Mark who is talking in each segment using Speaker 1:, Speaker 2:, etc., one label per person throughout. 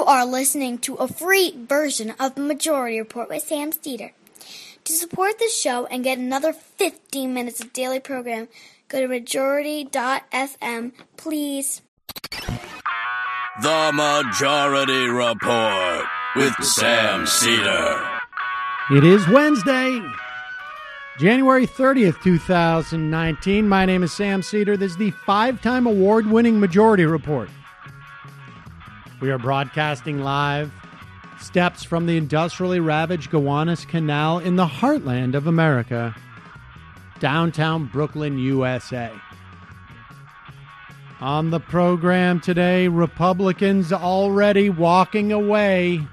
Speaker 1: are listening to a free version of the Majority Report with Sam Steeder. To support the show and get another 15 minutes of daily program, go to majority.fm, please.
Speaker 2: The Majority Report with Sam Steeder.
Speaker 3: It is Wednesday, January 30th, 2019. My name is Sam Steeder. This is the 5-time award-winning Majority Report. We are broadcasting live steps from the industrially ravaged Gowanus Canal in the heartland of America, downtown Brooklyn, USA. On the program today, Republicans already walking away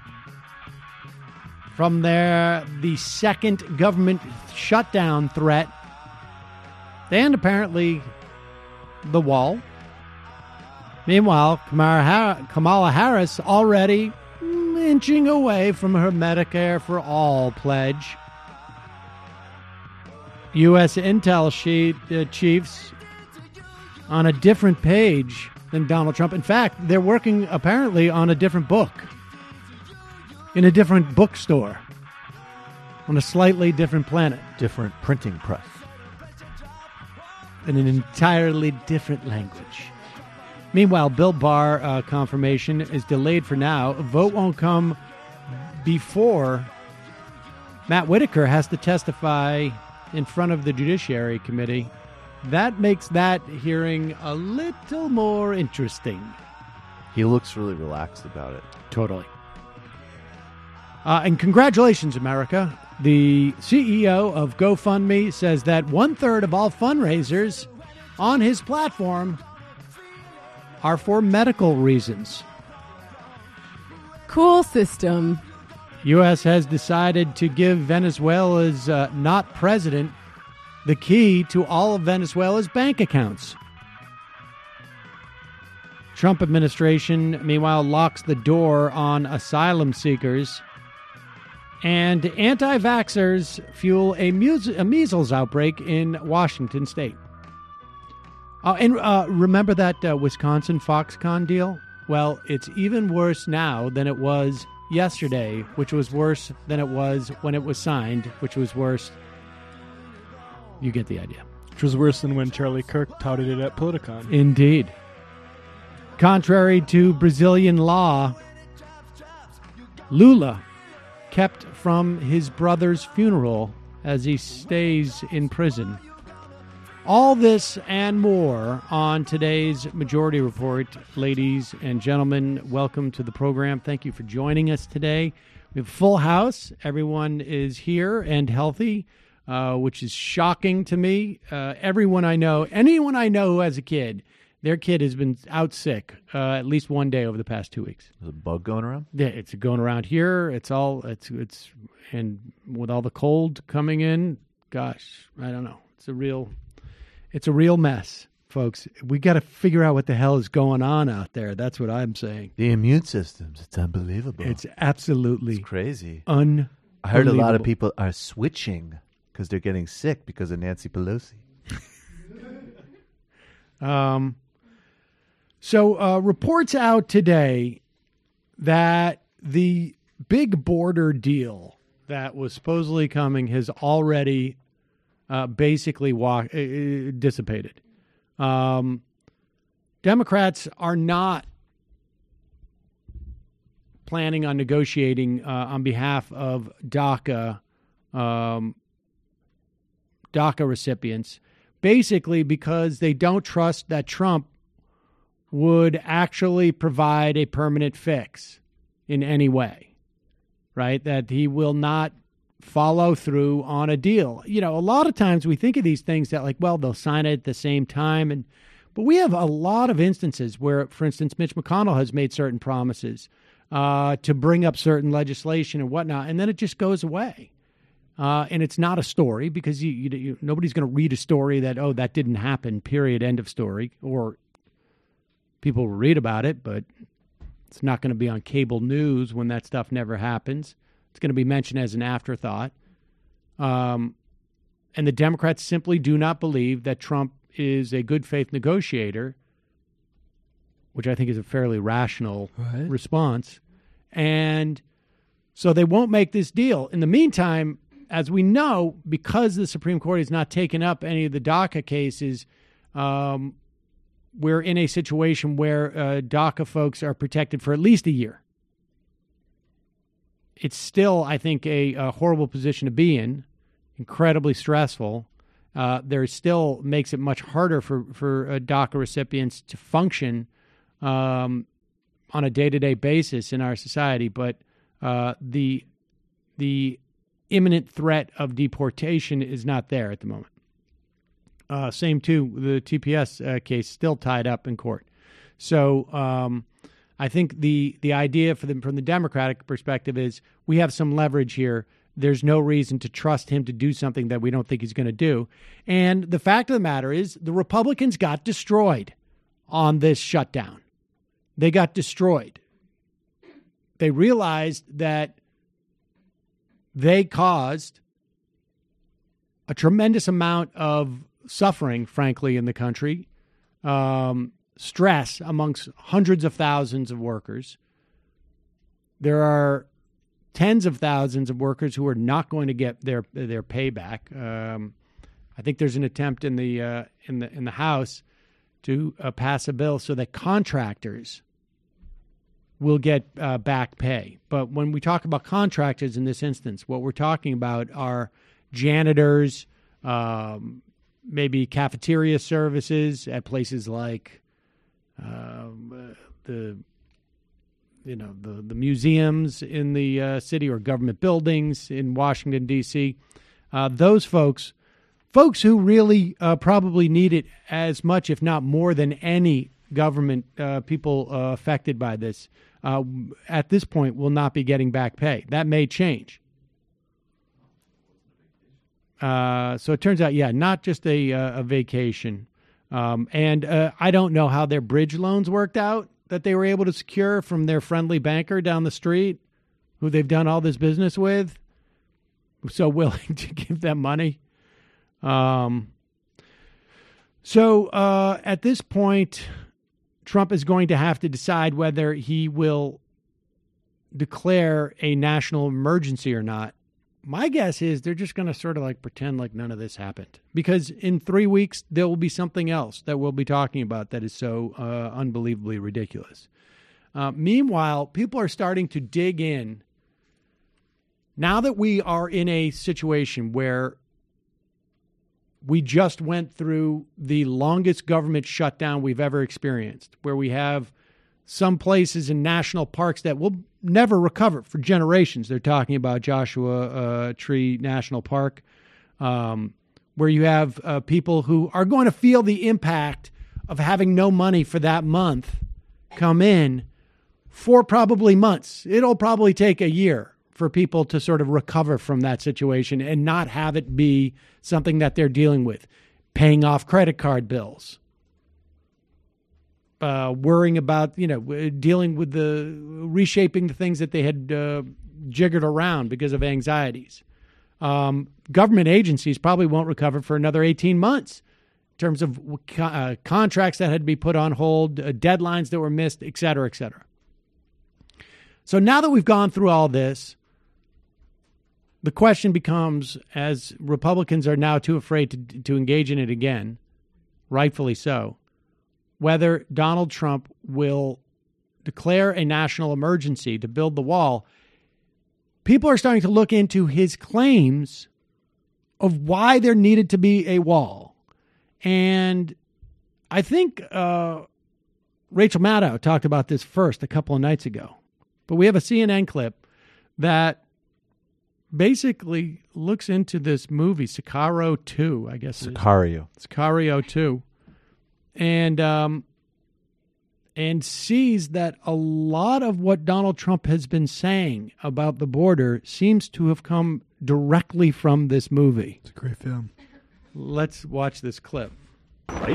Speaker 3: from the second government shutdown threat, and apparently the wall. Meanwhile, Kamala Harris already inching away from her Medicare for All pledge. U.S. Intel chiefs on a different page than Donald Trump. In fact, they're working apparently on a different book in a different bookstore on a slightly different planet.
Speaker 4: Different printing press.
Speaker 3: In an entirely different language. Meanwhile, Bill Barr confirmation is delayed for now. A vote won't come before Matt Whitaker has to testify in front of the Judiciary Committee. That makes that hearing a little more interesting.
Speaker 4: He looks really relaxed about it.
Speaker 3: Totally. And congratulations, America. The CEO of GoFundMe says that 1/3 of all fundraisers on his platform are for medical reasons.
Speaker 5: Cool system.
Speaker 3: U.S. has decided to give Venezuela's not president the key to all of Venezuela's bank accounts. Trump administration, meanwhile, locks the door on asylum seekers. And anti-vaxxers fuel a measles outbreak in Washington state. And remember that Wisconsin Foxconn deal? Well, it's even worse now than it was yesterday, which was worse than it was when it was signed, which was worse. You get the idea.
Speaker 6: Which was worse than when Charlie Kirk touted it at Politicon.
Speaker 3: Indeed. Contrary to Brazilian law, Lula kept from his brother's funeral as he stays in prison. All this and more on today's Majority Report. Ladies and gentlemen, welcome to the program. Thank you for joining us today. We have a full house. Everyone is here and healthy, which is shocking to me. Anyone I know who has a kid, their kid has been out sick at least one day over the past 2 weeks.
Speaker 4: There's a bug going around?
Speaker 3: Yeah, it's going around here. And with all the cold coming in, gosh, I don't know. It's a real mess, folks. We got to figure out what the hell is going on out there. That's what I'm saying.
Speaker 4: The immune systems, it's unbelievable.
Speaker 3: It's absolutely
Speaker 4: crazy.
Speaker 3: Unbelievable.
Speaker 4: I heard a lot of people are switching because they're getting sick because of Nancy Pelosi.
Speaker 3: So reports out today that the big border deal that was supposedly coming has already basically dissipated. Democrats are not planning on negotiating on behalf of DACA recipients, basically because they don't trust that Trump would actually provide a permanent fix in any way, right? That he will not follow through on a deal. You know, a lot of times we think of these things that like, well, they'll sign it at the same time. But we have a lot of instances where, for instance, Mitch McConnell has made certain promises to bring up certain legislation and whatnot, and then it just goes away. And it's not a story because nobody's going to read a story that, oh, that didn't happen, period, end of story. Or people will read about it, but it's not going to be on cable news when that stuff never happens. It's going to be mentioned as an afterthought. And the Democrats simply do not believe that Trump is a good faith negotiator, which I think is a fairly rational response. And so they won't make this deal. In the meantime, as we know, because the Supreme Court has not taken up any of the DACA cases, we're in a situation where DACA folks are protected for at least a year. It's still, I think, a horrible position to be in, incredibly stressful. There still makes it much harder for DACA recipients to function on a day-to-day basis in our society. But the imminent threat of deportation is not there at the moment. Same too, the TPS case still tied up in court. So I think the idea from the Democratic perspective is we have some leverage here. There's no reason to trust him to do something that we don't think he's going to do. And the fact of the matter is the Republicans got destroyed on this shutdown. They got destroyed. They realized that they caused a tremendous amount of suffering, frankly, in the country, stress amongst hundreds of thousands of workers. There are tens of thousands of workers who are not going to get their payback. I think there's an attempt in the House to pass a bill so that contractors will get back pay. But when we talk about contractors in this instance, what we're talking about are janitors, maybe cafeteria services at places like the museums in the city or government buildings in Washington, D.C. Those folks who really probably need it as much, if not more than any government people affected by this, at this point will not be getting back pay. That may change. So it turns out, not just a vacation. And I don't know how their bridge loans worked out that they were able to secure from their friendly banker down the street, who they've done all this business with, who's so willing to give them money. So at this point, Trump is going to have to decide whether he will declare a national emergency or not. My guess is they're just going to sort of like pretend like none of this happened, because in 3 weeks, there will be something else that we'll be talking about that is so unbelievably ridiculous. Meanwhile, people are starting to dig in. Now that we are in a situation where we just went through the longest government shutdown we've ever experienced, where we have some places in national parks that will never recover for generations. They're talking about Joshua Tree National Park, where you have people who are going to feel the impact of having no money for that month come in for probably months. It'll probably take a year for people to sort of recover from that situation and not have it be something that they're dealing with, paying off credit card bills, worrying about, dealing with the reshaping the things that they had jiggered around because of anxieties. Government agencies probably won't recover for another 18 months in terms of contracts that had to be put on hold, deadlines that were missed, et cetera, et cetera. So now that we've gone through all this, the question becomes, as Republicans are now too afraid to engage in it again, rightfully so, whether Donald Trump will declare a national emergency to build the wall. People are starting to look into his claims of why there needed to be a wall. And I think Rachel Maddow talked about this first a couple of nights ago. But we have a CNN clip that basically looks into this movie, Sicario 2, I guess. Sicario 2. And sees that a lot of what Donald Trump has been saying about the border seems to have come directly from this movie.
Speaker 6: It's a great film.
Speaker 3: Let's watch this clip.
Speaker 5: Right?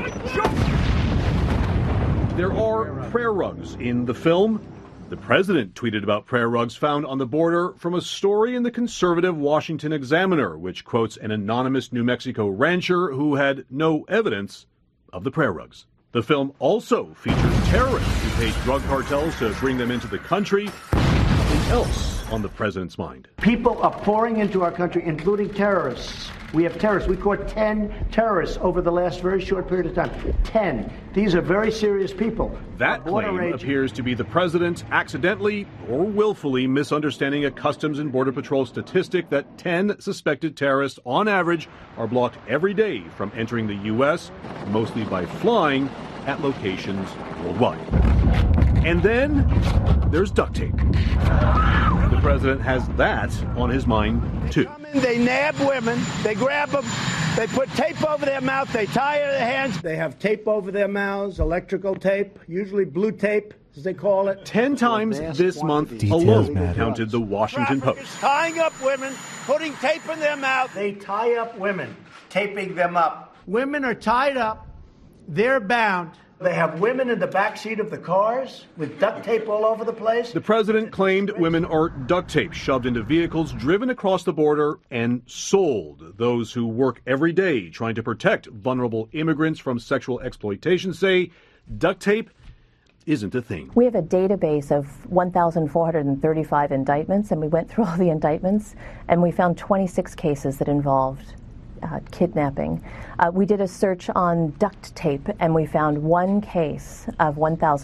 Speaker 5: There are prayer rugs in the film. The president tweeted about prayer rugs found on the border from a story in the conservative Washington Examiner, which quotes an anonymous New Mexico rancher who had no evidence of the prayer rugs. The film also features terrorists who paid drug cartels to bring them into the country. else on the president's mind.
Speaker 7: People are pouring into our country, including terrorists. We have terrorists. We caught 10 terrorists over the last very short period of time. 10. These are very serious people.
Speaker 5: That claim appears to be the president accidentally or willfully misunderstanding a Customs and Border Patrol statistic that 10 suspected terrorists on average are blocked every day from entering the U.S., mostly by flying, at locations worldwide. And then there's duct tape. The president has that on his mind, too.
Speaker 8: They nab women, they grab them, they put tape over their mouth, they tie their hands.
Speaker 7: They have tape over their mouths, electrical tape, usually blue tape, as they call it.
Speaker 5: 10 times this month alone, counted the Washington Post.
Speaker 8: Tying up women, putting tape in their mouth.
Speaker 7: They tie up women, taping them up. Women are tied up, they're bound. They have women in the back seat of the cars with duct tape all over the place.
Speaker 5: The president claimed women are duct tape shoved into vehicles driven across the border and sold. Those who work every day trying to protect vulnerable immigrants from sexual exploitation say duct tape isn't a thing.
Speaker 9: We have a database of 1,435 indictments, and we went through all the indictments, and we found 26 cases that involved kidnapping. We did a search on duct tape, and we found one case of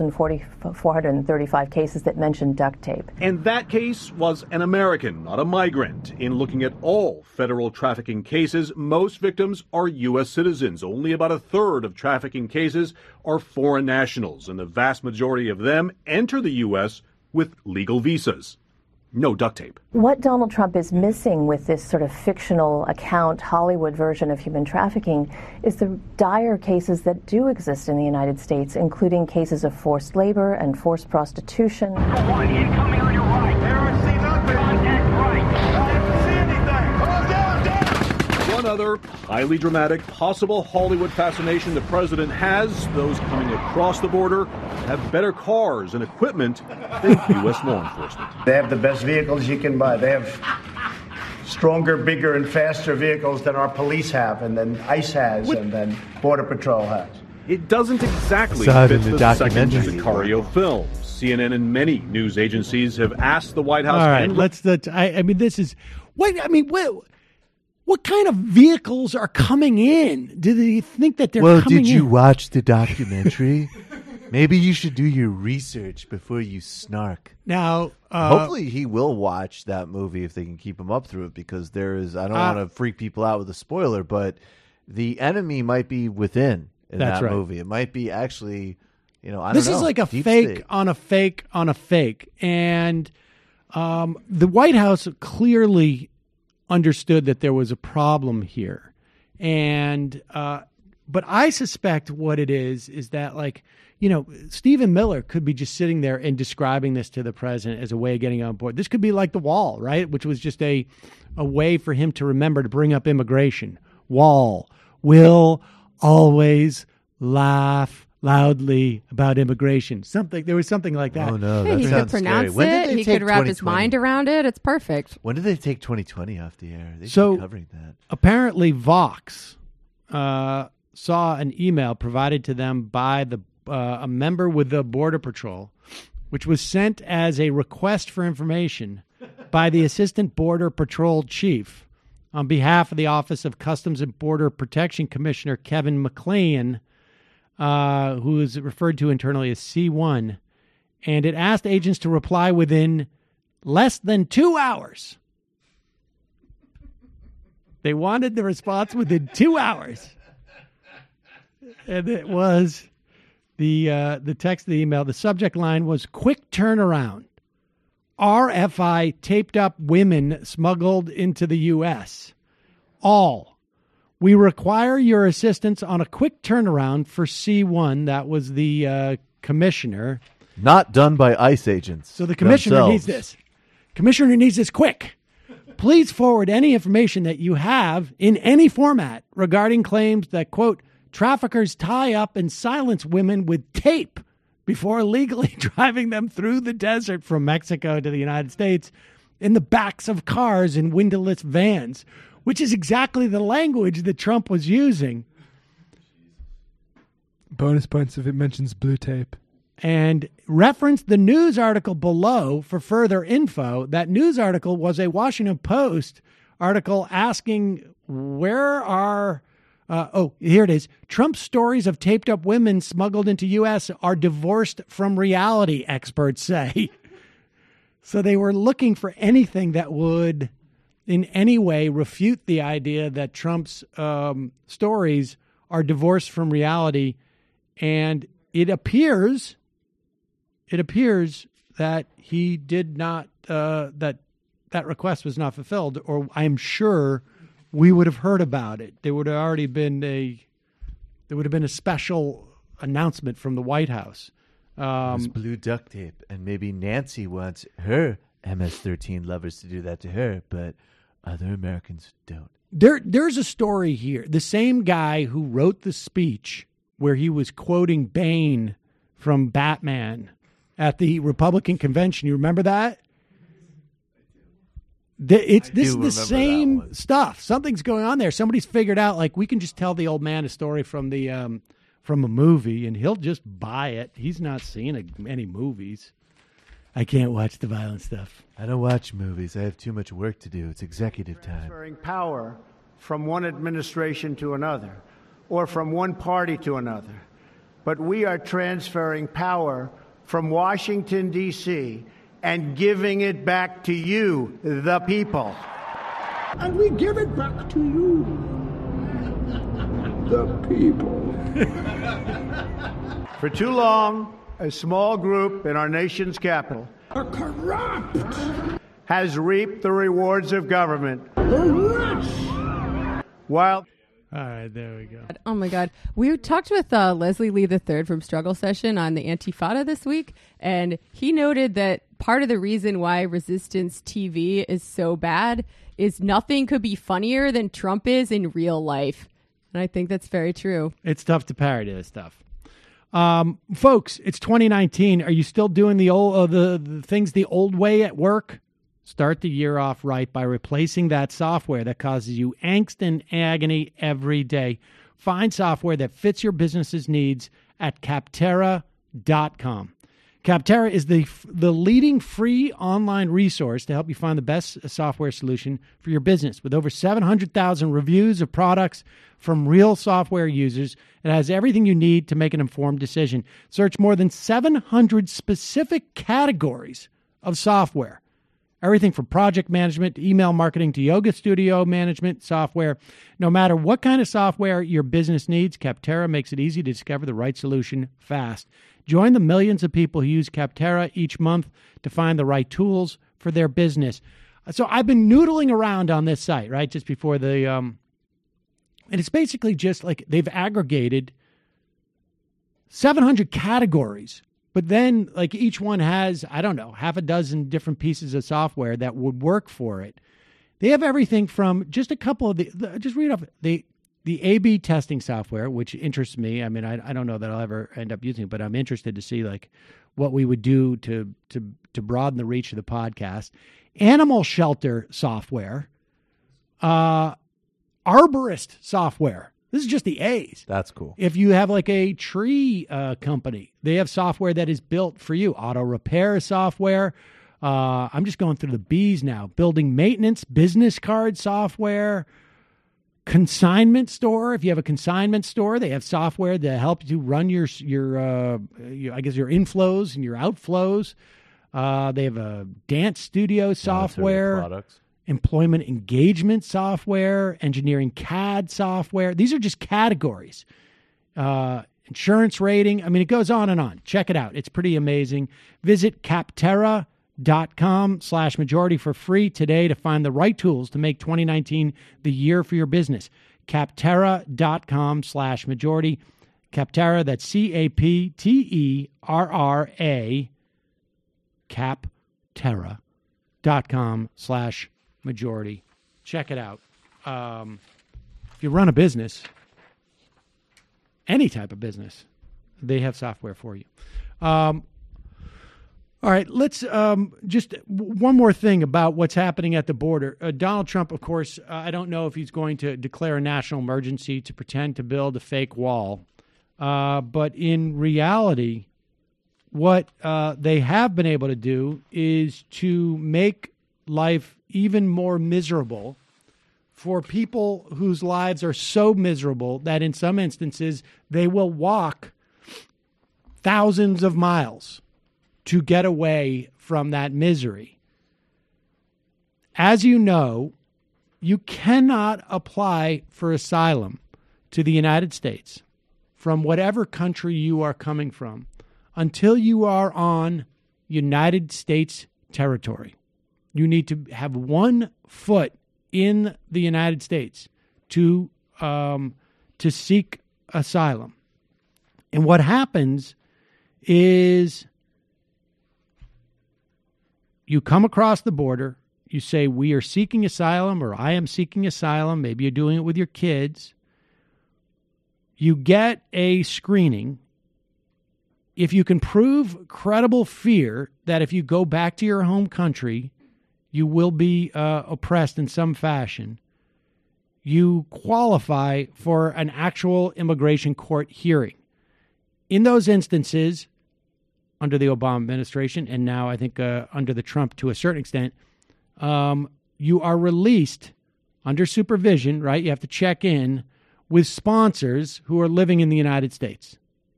Speaker 9: 1,435 cases that mentioned duct tape.
Speaker 5: And that case was an American, not a migrant. In looking at all federal trafficking cases, most victims are U.S. citizens. Only about a third of trafficking cases are foreign nationals, and the vast majority of them enter the U.S. with legal visas. No duct tape.
Speaker 9: What Donald Trump is missing with this sort of fictional account, Hollywood version of human trafficking, is the dire cases that do exist in the United States, including cases of forced labor and forced prostitution.
Speaker 8: One incoming on your right. There are seen nothing. Contact right. I didn't see anything. Come down.
Speaker 5: One other highly dramatic possible Hollywood fascination the president has, those coming across the border have better cars and equipment than U.S. law enforcement.
Speaker 7: They have the best vehicles you can buy. They have stronger, bigger, and faster vehicles than our police have, and then ICE has, and then Border Patrol has.
Speaker 5: It doesn't exactly
Speaker 4: Saw it
Speaker 5: fit
Speaker 4: in the
Speaker 5: the second
Speaker 4: documentary.
Speaker 5: Sicario film. CNN and many news agencies have asked the White House.
Speaker 3: All right, this is what kind of vehicles are coming in? Do they think that they're coming in?
Speaker 4: Well, did you watch the documentary? Maybe you should do your research before you snark.
Speaker 3: Now,
Speaker 4: hopefully he will watch that movie if they can keep him up through it, because I don't want to freak people out with a spoiler, but the enemy might be within in
Speaker 3: That's
Speaker 4: that
Speaker 3: right.
Speaker 4: movie. It might be actually, I don't know.
Speaker 3: This is like a
Speaker 4: deep
Speaker 3: fake
Speaker 4: state.
Speaker 3: on a fake on a fake. And the White House clearly understood that there was a problem here. And but I suspect what it is that, like, Stephen Miller could be just sitting there and describing this to the president as a way of getting on board. This could be like the wall, right? Which was just a way for him to remember to bring up immigration. Wall will always laugh loudly about immigration. There was something like that.
Speaker 4: Oh, no,
Speaker 10: Hey,
Speaker 4: that
Speaker 10: he could
Speaker 4: sounds
Speaker 10: pronounce
Speaker 4: scary. When did
Speaker 10: it.
Speaker 4: they
Speaker 10: He
Speaker 4: take
Speaker 10: could wrap his
Speaker 4: 2020?
Speaker 10: mind around it. It's perfect.
Speaker 4: When did they take 2020 off the air? They should
Speaker 3: So
Speaker 4: be covering that.
Speaker 3: apparently Vox saw an email provided to them by a member with the Border Patrol, which was sent as a request for information by the Assistant Border Patrol Chief on behalf of the Office of Customs and Border Protection Commissioner Kevin McLean, who is referred to internally as C1, and it asked agents to reply within less than 2 hours. They wanted the response within 2 hours. And it was the text of the email. The subject line was "Quick turnaround. RFI taped up women smuggled into the U.S. All. We require your assistance on a quick turnaround for C1." That was the commissioner.
Speaker 4: Not done by ICE agents.
Speaker 3: So the commissioner
Speaker 4: themselves.
Speaker 3: needs this. Commissioner needs this quick. Please forward any information that you have in any format regarding claims that, quote, traffickers tie up and silence women with tape before illegally driving them through the desert from Mexico to the United States in the backs of cars in windowless vans, which is exactly the language that Trump was using.
Speaker 6: Bonus points if it mentions blue tape.
Speaker 3: and reference the news article below for further info. That news article was a Washington Post article asking where are, here it is. Trump's stories of taped up women smuggled into U.S. are divorced from reality, experts say. So they were looking for anything that would in any way refute the idea that Trump's stories are divorced from reality. And it appears that he did not, that request was not fulfilled, or I'm sure we would have heard about it. There would have already been a special announcement from the White House.
Speaker 4: It's blue duct tape, and maybe Nancy wants her MS-13 lovers to do that to her, but other Americans don't.
Speaker 3: There's a story here. The same guy who wrote the speech where he was quoting Bane from Batman at the Republican convention. You remember that? This is the same stuff. Something's going on there. Somebody's figured out, like, we can just tell the old man a story from the from a movie, and he'll just buy it. He's not seeing any movies. I can't watch the violent stuff.
Speaker 4: I don't watch movies. I have too much work to do. It's executive time.
Speaker 7: Transferring power from one administration to another, or from one party to another. But we are transferring power from Washington, D.C., and giving it back to you, the people.
Speaker 8: And we give it back to you, the people.
Speaker 7: For too long, a small group in our nation's capital
Speaker 8: are corrupt,
Speaker 7: has reaped the rewards of government. While
Speaker 3: all right, there we go.
Speaker 10: Oh, my God. We talked with Leslie Lee III from Struggle Session on the Antifada this week, and he noted that part of the reason why Resistance TV is so bad is nothing could be funnier than Trump is in real life. And I think that's very true.
Speaker 3: It's tough to parody this stuff. Folks, it's 2019. Are you still doing the things the old way at work? Start the year off right by replacing that software that causes you angst and agony every day. Find software that fits your business's needs at Capterra.com. Capterra is the leading free online resource to help you find the best software solution for your business. With over 700,000 reviews of products from real software users, it has everything you need to make an informed decision. Search more than 700 specific categories of software. Everything from project management to email marketing to yoga studio management software. No matter what kind of software your business needs, Capterra makes it easy to discover the right solution fast. Join the millions of people who use Capterra each month to find the right tools for their business. So I've been noodling around on this site, right, just before the and it's basically just like they've aggregated 700 categories. But then, like, each one has, I don't know, half a dozen different pieces of software that would work for it. They have everything from just a couple of just read off the A/B testing software, which interests me. I mean, I don't know that I'll ever end up using it, but I'm interested to see, like, what we would do to broaden the reach of the podcast. Animal shelter software, arborist software. This is just the A's.
Speaker 4: That's cool.
Speaker 3: If you have like a tree company, they have software that is built for you. Auto repair software. I'm just going through the B's now. Building maintenance, business card software, consignment store. If you have a consignment store, they have software that helps you run your I guess your inflows and your outflows. They have a dance studio software.
Speaker 4: Products.
Speaker 3: Employment engagement software, engineering CAD software. These are just categories. Insurance rating. I mean, it goes on and on. Check it out. It's pretty amazing. Visit Capterra.com/majority for free today to find the right tools to make 2019 the year for your business. Capterra.com/majority. Capterra, that's CAPTERRA. Capterra.com/majority. Check it out. If you run a business, any type of business, they have software for you. All right, let's just one more thing about what's happening at the border. Donald Trump, of course, I don't know if he's going to declare a national emergency to pretend to build a fake wall. But in reality, what they have been able to do is to make life even more miserable for people whose lives are so miserable that in some instances they will walk thousands of miles to get away from that misery. As you know, you cannot apply for asylum to the United States from whatever country you are coming from until you are on United States territory. You need to have 1 foot in the United States to seek asylum. And what happens is you come across the border, you say, we are seeking asylum, or I am seeking asylum. Maybe you're doing it with your kids. You get a screening. If you can prove credible fear that if you go back to your home country, you will be oppressed in some fashion, you qualify for an actual immigration court hearing. In those instances, under the Obama administration, and now I think under the Trump to a certain extent, you are released under supervision, right? You have to check in with sponsors who are living in the United States.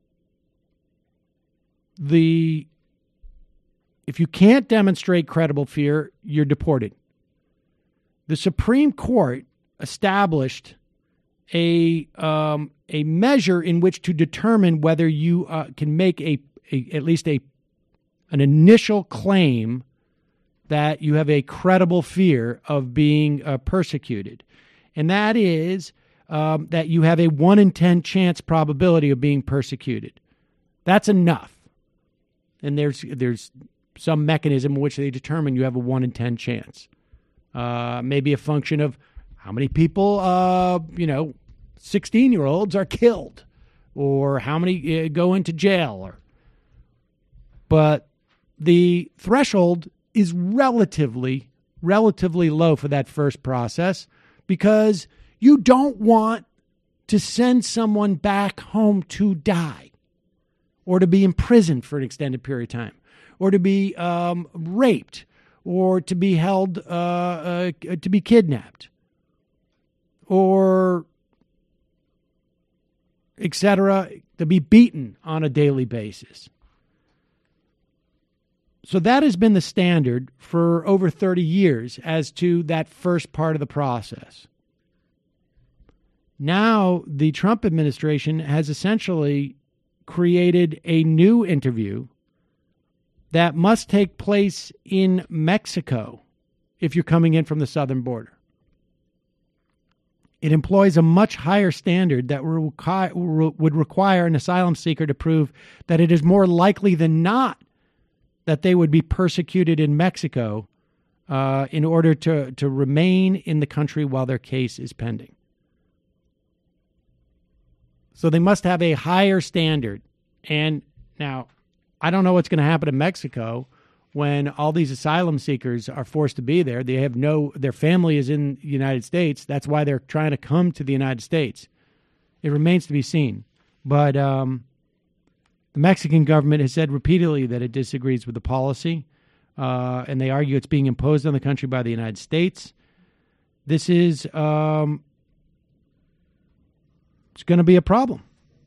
Speaker 3: If you can't demonstrate credible fear, you're deported. The Supreme Court established a measure in which to determine whether you can make at least an initial claim that you have a credible fear of being persecuted. And that is that you have a 1 in 10 chance probability of being persecuted. That's enough. And there's some mechanism in which they determine you have a 1 in 10 chance. Maybe a function of how many people, 16-year-olds are killed, or how many go into jail. But the threshold is relatively low for that first process, because you don't want to send someone back home to die, or to be imprisoned for an extended period of time, or to be raped, or to be held, to be kidnapped, or etc., to be beaten on a daily basis. So that has been the standard for over 30 years as to that first part of the process. Now, the Trump administration has essentially created a new interview that must take place in Mexico if you're coming in from the southern border. It employs a much higher standard that would require an asylum seeker to prove that it is more likely than not that they would be persecuted in Mexico in order to remain in the country while their case is pending. So they must have a higher standard. And now, I don't know what's going to happen in Mexico when all these asylum seekers are forced to be there. They have their family is in the United States. That's why they're trying to come to the United States. It remains to be seen. But the Mexican government has said repeatedly that it disagrees with the policy, and they argue it's being imposed on the country by the United States. This is it's going to be a problem.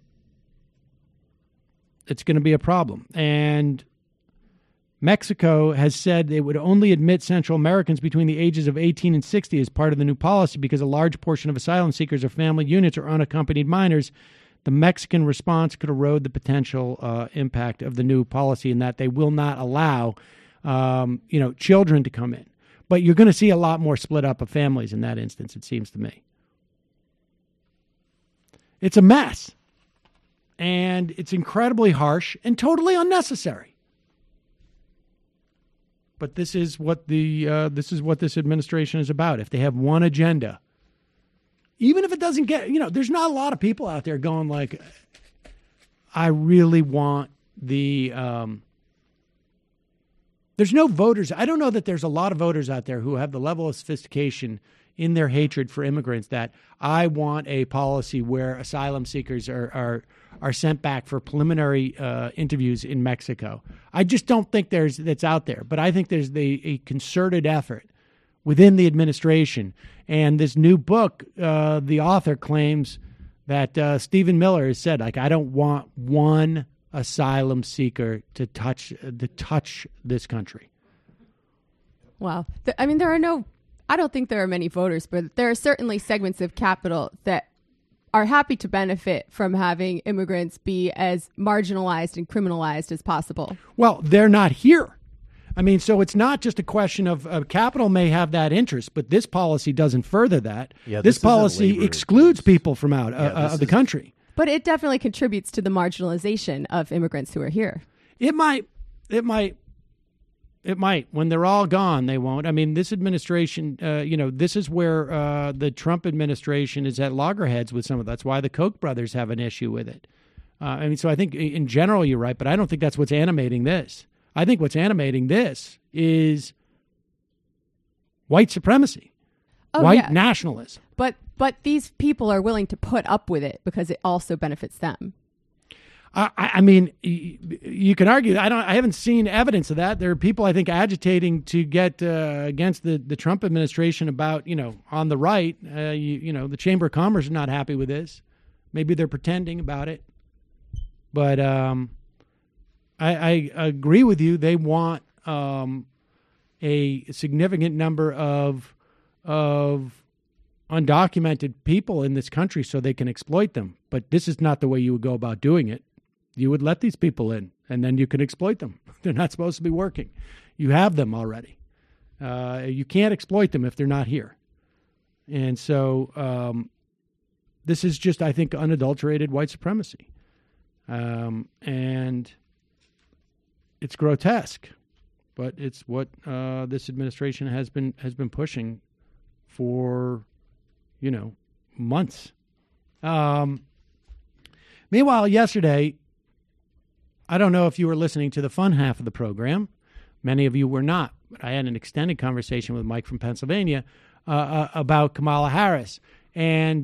Speaker 3: It's going to be a problem. And Mexico has said they would only admit Central Americans between the ages of 18 and 60 as part of the new policy because a large portion of asylum seekers are family units or unaccompanied minors. The Mexican response could erode the potential impact of the new policy in that they will not allow, children to come in. But you're going to see a lot more split up of families in that instance, it seems to me. It's a mess. And it's incredibly harsh and totally unnecessary. But this is what this administration is about. If they have one agenda, even if it doesn't get, there's not a lot of people out there going like, I really want the There's no voters. I don't know that there's a lot of voters out there who have the level of sophistication in their hatred for immigrants that I want a policy where asylum seekers are sent back for preliminary interviews in Mexico. I just don't think that's out there. But I think there's a concerted effort within the administration. And this new book, the author claims that Stephen Miller has said, like, I don't want one asylum seeker to touch this country.
Speaker 10: Wow. I mean, I don't think there are many voters, but there are certainly segments of capital that are happy to benefit from having immigrants be as marginalized and criminalized as possible.
Speaker 3: Well, they're not here. I mean, so it's not just a question of capital may have that interest, but this policy doesn't further that.
Speaker 4: Yeah,
Speaker 3: this policy excludes people from out of the country.
Speaker 10: But it definitely contributes to the marginalization of immigrants who are here.
Speaker 3: It might. When they're all gone, they won't. I mean, this administration, this is where the Trump administration is at loggerheads with some of that. That's why the Koch brothers have an issue with it. So I think in general you're right, but I don't think that's what's animating this. I think what's animating this is white supremacy, white nationalism.
Speaker 10: But these people are willing to put up with it because it also benefits them.
Speaker 3: I mean, you can argue. I haven't seen evidence of that. There are people, I think, agitating to get against the Trump administration about, on the right. The Chamber of Commerce is not happy with this. Maybe they're pretending about it. But I agree with you. They want a significant number of undocumented people in this country so they can exploit them. But this is not the way you would go about doing it. You would let these people in, and then you can exploit them. They're not supposed to be working. You have them already. You can't exploit them if they're not here. And so this is just, I think, unadulterated white supremacy. And it's grotesque, but it's what this administration has been pushing for, months. Meanwhile, yesterday, I don't know if you were listening to the fun half of the program. Many of you were not, but I had an extended conversation with Mike from Pennsylvania about Kamala Harris. And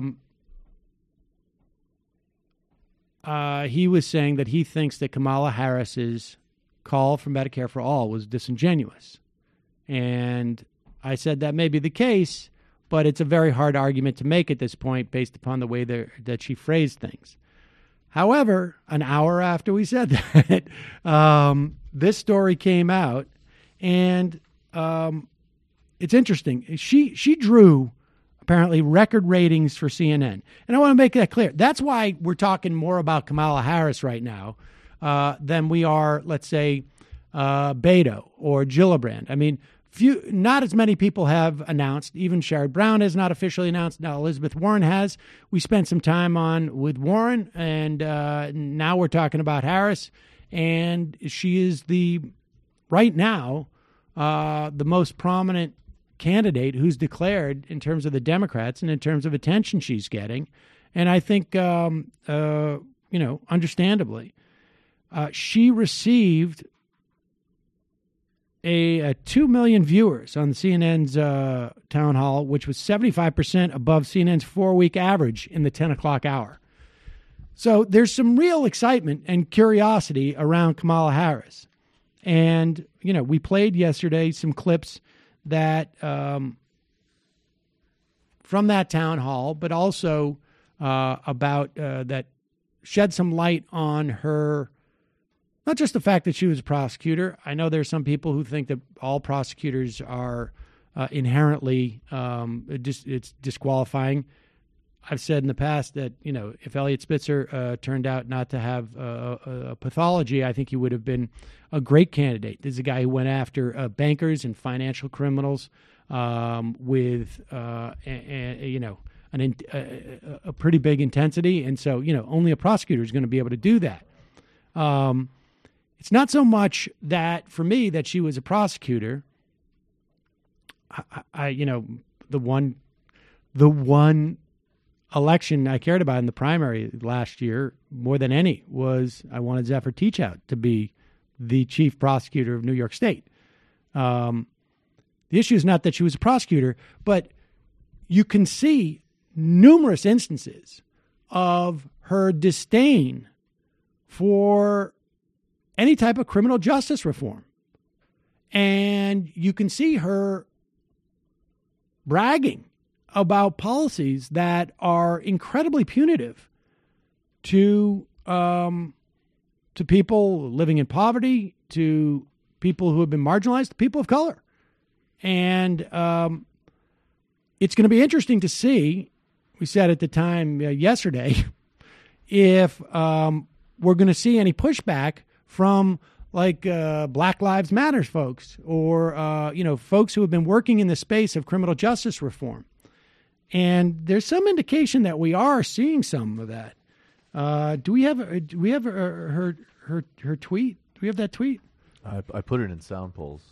Speaker 3: he was saying that he thinks that Kamala Harris's call for Medicare for All was disingenuous. And I said that may be the case, but it's a very hard argument to make at this point based upon the way that she phrased things. However, an hour after we said that, this story came out, and it's interesting. She drew apparently record ratings for CNN, and I want to make that clear. That's why we're talking more about Kamala Harris right now than we are, let's say, Beto or Gillibrand. I mean, not as many people have announced. Even Sherrod Brown has not officially announced. Now Elizabeth Warren has. We spent some time with Warren, and now we're talking about Harris. And she is right now, the most prominent candidate who's declared in terms of the Democrats and in terms of attention she's getting. And I think, understandably, she received a 2 million viewers on CNN's town hall, which was 75% above CNN's 4-week average in the 10 o'clock hour. So there's some real excitement and curiosity around Kamala Harris. And, we played yesterday some clips that from that town hall, but also about that shed some light on her. Not just the fact that she was a prosecutor. I know there are some people who think that all prosecutors are inherently it's disqualifying. I've said in the past that, if Eliot Spitzer turned out not to have a pathology, I think he would have been a great candidate. This is a guy who went after bankers and financial criminals with, a pretty big intensity. And so, only a prosecutor is going to be able to do that. It's not so much that, for me, that she was a prosecutor. The one election I cared about in the primary last year more than any was I wanted Zephyr Teachout to be the chief prosecutor of New York State. The issue is not that she was a prosecutor, but you can see numerous instances of her disdain for any type of criminal justice reform. And you can see her bragging about policies that are incredibly punitive to people living in poverty, to people who have been marginalized, to people of color. And it's going to be interesting to see, we said at the time yesterday, if we're going to see any pushback from like Black Lives Matter folks or, folks who have been working in the space of criminal justice reform. And there's some indication that we are seeing some of that. Do we have her tweet? Do we have that tweet?
Speaker 4: I put it in Sound Pulse.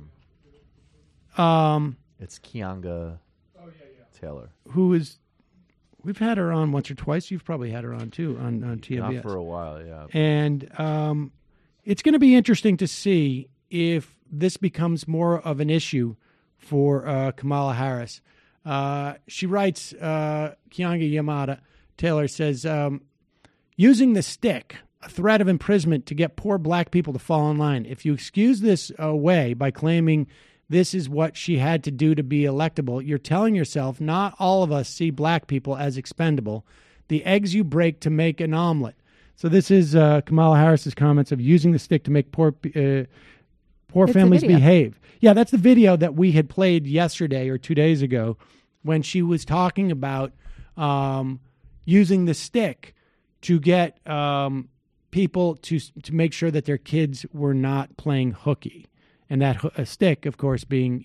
Speaker 4: It's Keonga Taylor.
Speaker 3: Who is, we've had her on once or twice. You've probably had her on too on TMBS.
Speaker 4: Not for a while, yeah.
Speaker 3: And it's going to be interesting to see if this becomes more of an issue for Kamala Harris. She writes, Keonga Yamada Taylor says, using the stick, a threat of imprisonment to get poor black people to fall in line. If you excuse this away by claiming this is what she had to do to be electable, you're telling yourself not all of us see black people as expendable. The eggs you break to make an omelet. So this is Kamala Harris's comments of using the stick to make poor families behave. Yeah, that's the video that we had played yesterday or 2 days ago when she was talking about using the stick to get people to make sure that their kids were not playing hooky. And that stick, of course, being,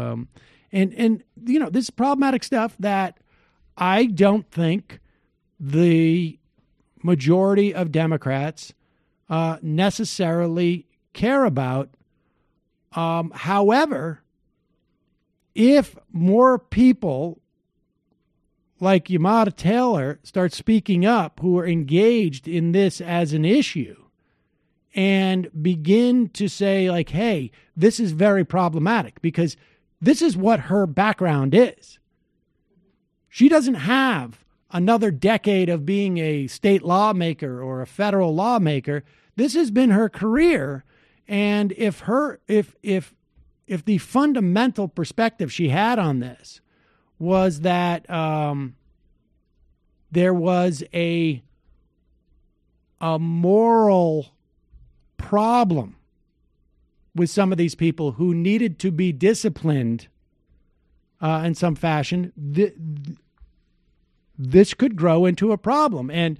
Speaker 3: this is problematic stuff that I don't think the majority of Democrats necessarily care about. However, if more people like Yamada Taylor start speaking up who are engaged in this as an issue and begin to say, like, hey, this is very problematic because this is what her background is. She doesn't have another decade of being a state lawmaker or a federal lawmaker. This has been her career. And if the fundamental perspective she had on this was that there was a moral problem with some of these people who needed to be disciplined in some fashion, this could grow into a problem. And,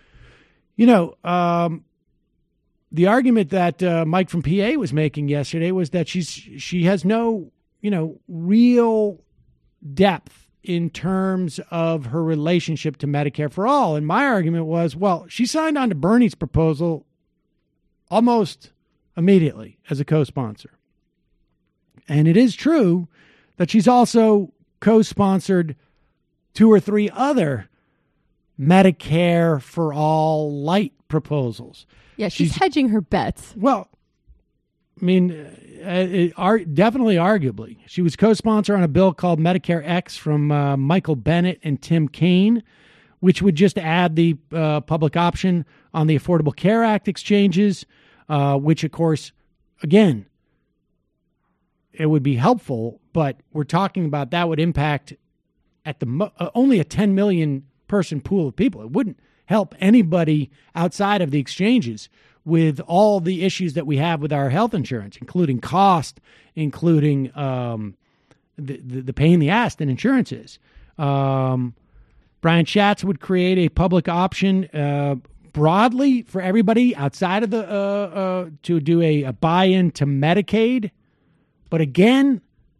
Speaker 3: the argument that Mike from PA was making yesterday was that she has no, real depth in terms of her relationship to Medicare for All. And my argument was, well, she signed on to Bernie's proposal almost immediately as a co-sponsor. And it is true that she's also co-sponsored 2 or 3 other Medicare for All light proposals.
Speaker 10: Yeah, she's hedging her bets.
Speaker 3: Well, I mean, definitely arguably. She was co-sponsor on a bill called Medicare X from Michael Bennett and Tim Kaine, which would just add the public option on the Affordable Care Act exchanges, which, of course, again, it would be helpful, but we're talking about that would impact at the only a 10 million person pool of people. It wouldn't help anybody outside of the exchanges with all the issues that we have with our health insurance, including cost, including the pain in the ass that insurance is. Brian Schatz would create a public option broadly for everybody outside of the to do a buy-in to Medicaid. But again,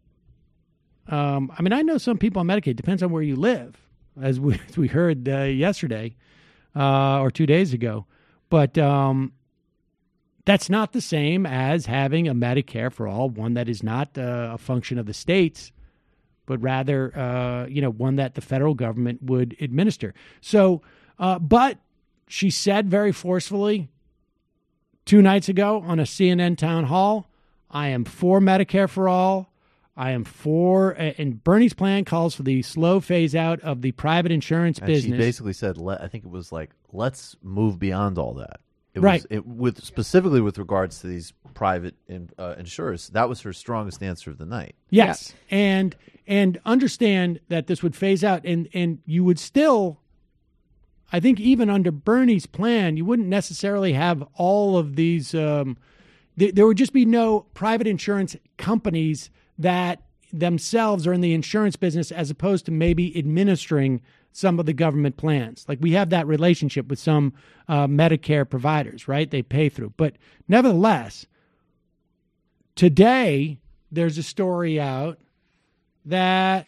Speaker 3: I know some people on Medicaid. Depends on where you live, as we heard yesterday or 2 days ago. But that's not the same as having a Medicare for All, one that is not a function of the states, but rather, one that the federal government would administer. So, but she said very forcefully 2 nights ago on a CNN town hall, I am for Medicare for all. I am for, and Bernie's plan calls for the slow phase out of the private insurance
Speaker 4: and
Speaker 3: business.
Speaker 4: She basically said, I think it was like, let's move beyond all that.
Speaker 3: Right.
Speaker 4: Specifically with regards to these private insurers, that was her strongest answer of the night.
Speaker 3: Yes. Yeah. And understand that this would phase out, and you would still, I think even under Bernie's plan, you wouldn't necessarily have all of these, there would just be no private insurance companies that themselves are in the insurance business as opposed to maybe administering some of the government plans. Like we have that relationship with some Medicare providers, right? They pay through. But nevertheless, today there's a story out that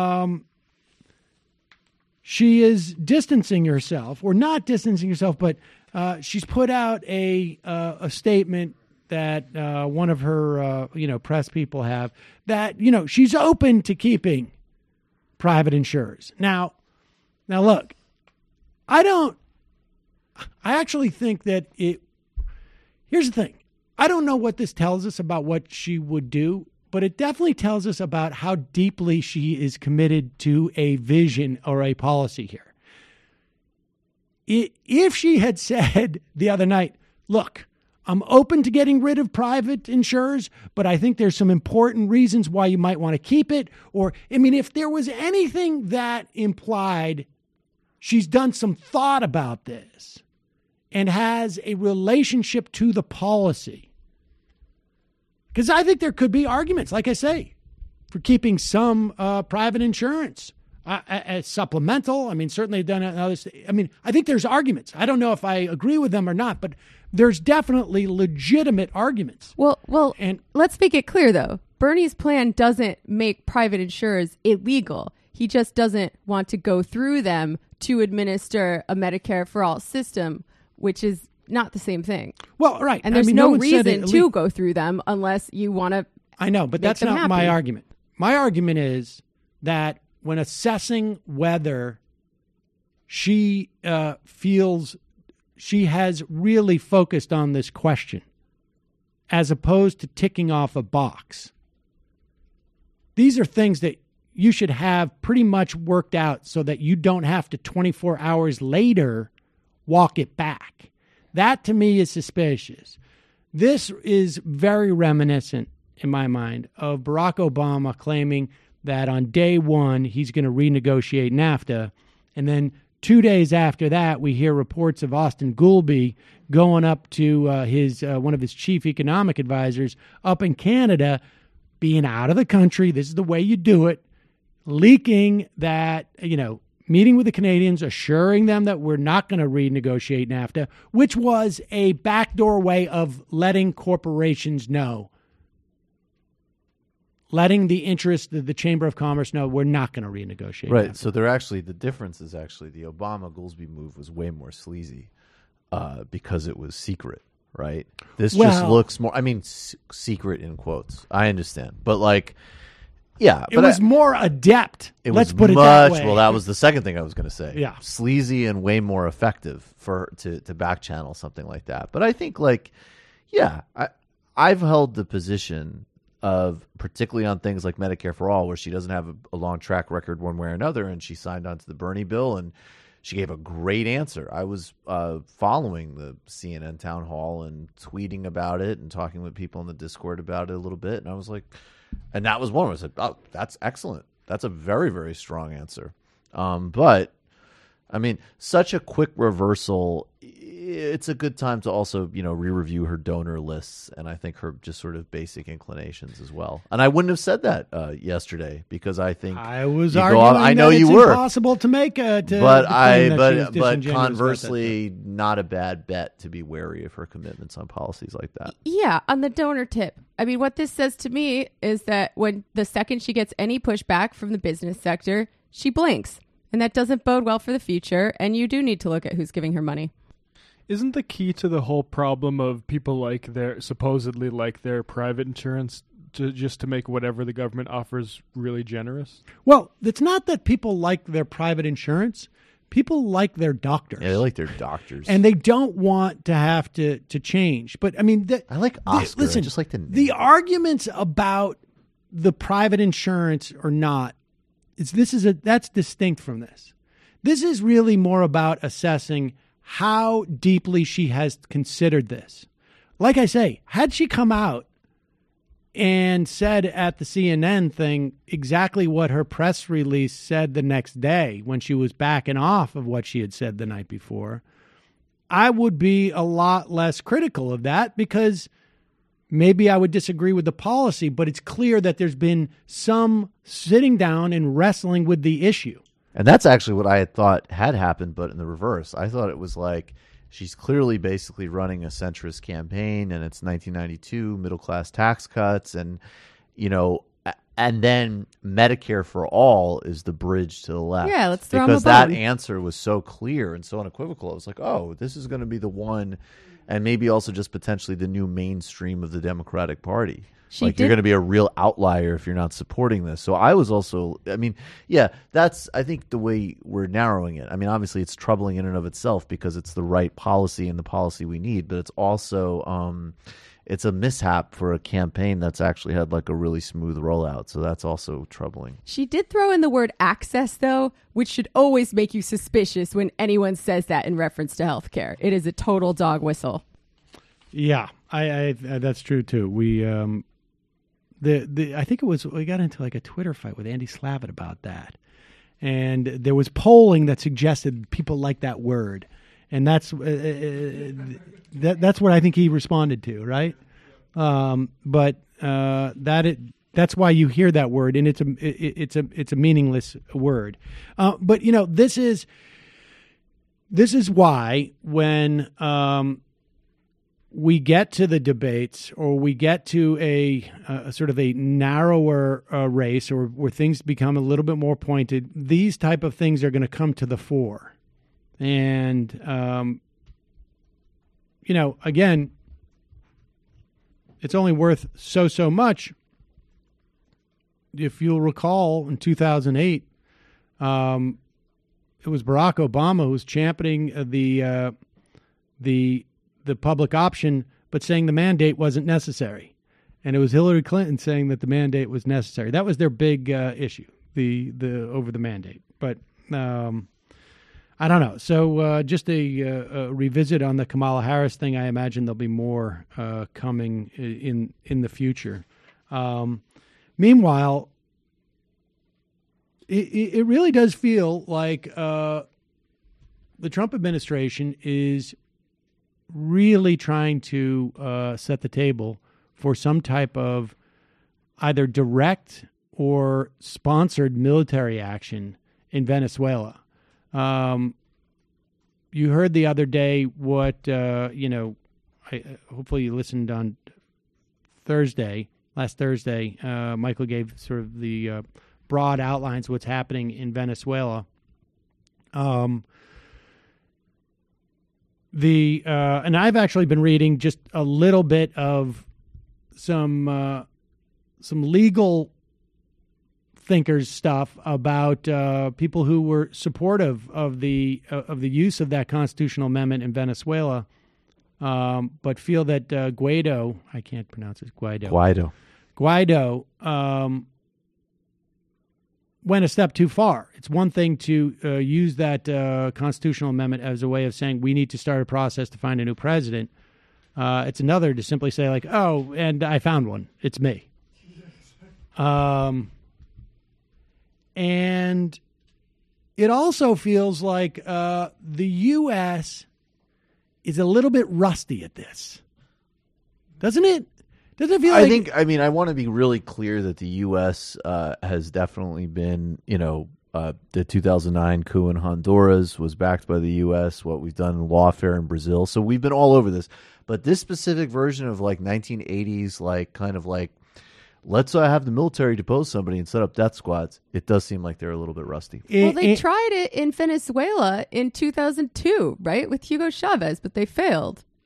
Speaker 3: she is distancing herself, or not distancing herself, but she's put out a statement that one of her press people have, that she's open to keeping private insurers. Now look, I actually think that here's the thing. I don't know what this tells us about what she would do, but it definitely tells us about how deeply she is committed to a vision or a policy here. If she had said the other night, look, I'm open to getting rid of private insurers, but I think there's some important reasons why you might want to keep it. Or, if there was anything that implied she's done some thought about this and has a relationship to the policy, because I think there could be arguments, like I say, for keeping some private insurance as supplemental. Certainly done another. I think there's arguments. I don't know if I agree with them or not, but there's definitely legitimate arguments.
Speaker 10: Well, and let's make it clear, though. Bernie's plan doesn't make private insurers illegal. He just doesn't want to go through them to administer a Medicare for all system, which is not the same thing.
Speaker 3: Well, right.
Speaker 10: And there's no reason to go through them unless you want to.
Speaker 3: I know, but that's not my argument. My argument is that when assessing whether she feels she has really focused on this question as opposed to ticking off a box, these are things that you should have pretty much worked out so that you don't have to 24 hours later walk it back. That to me is suspicious. This is very reminiscent, in my mind, of Barack Obama claiming that on day one he's going to renegotiate NAFTA, and then 2 days after that, we hear reports of Austin Goolsbee going up to his one of his chief economic advisors up in Canada, being out of the country. This is the way you do it, leaking that, meeting with the Canadians, assuring them that we're not going to renegotiate NAFTA, which was a backdoor way of letting corporations know, letting the interest of the Chamber of Commerce know we're not going to renegotiate.
Speaker 4: Right.
Speaker 3: NAFTA.
Speaker 4: So the difference is actually the Obama-Goolsbee move was way more sleazy because it was secret, right? This just looks more, secret in quotes. I understand. But yeah.
Speaker 3: It was more adept. Let's put it that way.
Speaker 4: Well, that was the second thing I was going to say.
Speaker 3: Yeah.
Speaker 4: Sleazy and way more effective to back channel something like that. But I think I've held the position of, particularly on things like Medicare for All, where she doesn't have a long track record one way or another, and she signed on to the Bernie bill, and she gave a great answer. I was following the CNN town hall and tweeting about it and talking with people in the Discord about it a little bit, and I was like, and that was one where I said, oh, that's excellent. That's a very, very strong answer. But, such a quick reversal, it's a good time to also, re-review her donor lists and I think her just sort of basic inclinations as well. And I wouldn't have said that yesterday because I think
Speaker 3: I was arguing
Speaker 4: I know
Speaker 3: that
Speaker 4: you
Speaker 3: it's
Speaker 4: were
Speaker 3: impossible to make
Speaker 4: but conversely, not a bad bet to be wary of her commitments on policies like that.
Speaker 10: Yeah, on the donor tip. What this says to me is that when the second she gets any pushback from the business sector, she blinks. And that doesn't bode well for the future. And you do need to look at who's giving her money.
Speaker 6: Isn't the key to the whole problem of people supposedly like their private insurance just to make whatever the government offers really generous?
Speaker 3: Well, it's not that people like their private insurance. people like their doctors.
Speaker 4: Yeah, they like their doctors.
Speaker 3: And they don't want to have to change. But, I mean...
Speaker 4: I like Oscar.
Speaker 3: Listen,
Speaker 4: I just like the name.
Speaker 3: The arguments about the private insurance or not, that's distinct from this. This is really more about assessing how deeply she has considered this. Like I say, had she come out and said at the CNN thing exactly what her press release said the next day when she was backing off of what she had said the night before, I would be a lot less critical of that because maybe I would disagree with the policy, but it's clear that there's been some sitting down and wrestling with the issue.
Speaker 4: And that's actually what I had thought had happened, but in the reverse. I thought it was like she's clearly basically running a centrist campaign, and it's 1992, middle-class tax cuts, and, and then Medicare for all is the bridge to the left.
Speaker 10: Yeah, let's throw
Speaker 4: because
Speaker 10: them a bone.
Speaker 4: that answer was so clear and so unequivocal. I was like, oh, this is going to be the one, and maybe also just potentially the new mainstream of the Democratic Party. You're going to be a real outlier if you're not supporting this. So I was also, that's, I think, the way we're narrowing it. I mean, obviously it's troubling in and of itself because it's the right policy and the policy we need, but it's also, it's a mishap for a campaign that's actually had like a really smooth rollout. So that's also troubling.
Speaker 10: She did throw in the word access, though, which should always make you suspicious when anyone says that in reference to healthcare. It is a total dog whistle.
Speaker 3: Yeah, I that's true too. We, I think we got into like a Twitter fight with Andy Slavitt about that. And there was polling that suggested people like that word. And that's what I think he responded to, right? That's why you hear that word, and it's a meaningless word. But this is why when we get to the debates, or we get to a sort of a narrower race, or where things become a little bit more pointed, these type of things are going to come to the fore. And, again, it's only worth so much. If you'll recall, in 2008, it was Barack Obama who was championing the public option, but saying the mandate wasn't necessary. And it was Hillary Clinton saying that the mandate was necessary. That was their big issue, the over the mandate. But I don't know. So just a revisit on the Kamala Harris thing. I imagine there'll be more coming in the future. Meanwhile, it really does feel like the Trump administration is really trying to set the table for some type of either direct or sponsored military action in Venezuela. You heard the other day what, hopefully you listened on last Thursday, Michael gave sort of the broad outlines of what's happening in Venezuela. And I've actually been reading just a little bit of some legal thinkers stuff about people who were supportive of the use of that constitutional amendment in Venezuela, but feel that Guaido, I can't pronounce it, Guaido went a step too far. It's one thing to use that constitutional amendment as a way of saying we need to start a process to find a new president. It's another to simply say like, oh, and I found one. It's me. And it also feels like the U.S. is a little bit rusty at this. Doesn't it? Doesn't it feel like...
Speaker 4: I want to be really clear that the U.S. Has definitely been, the 2009 coup in Honduras was backed by the U.S., what we've done in lawfare in Brazil. So we've been all over this. But this specific version of like 1980s, like kind of like, let's have the military depose somebody and set up death squads. It does seem like they're a little bit rusty.
Speaker 10: Well, they tried it in Venezuela in 2002, right, with Hugo Chavez, but they failed.